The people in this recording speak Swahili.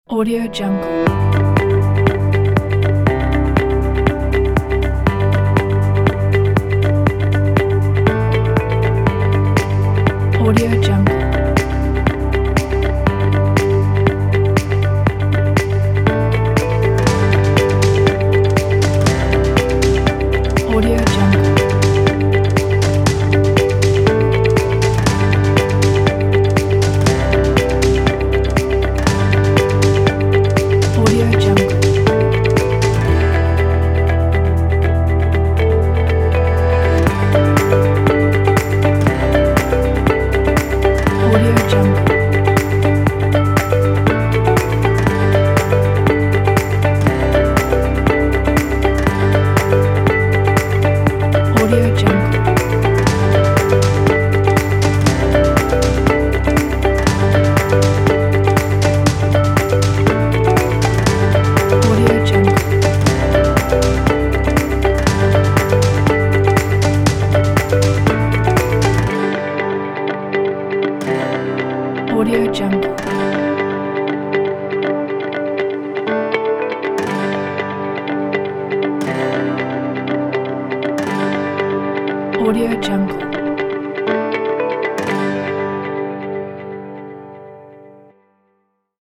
Audio Jungle. Audio Jungle. Audio Jungle. Audio Jungle. Audio Jungle. Audio Jungle. Audio Jungle. Audio Jungle. Audio Jungle.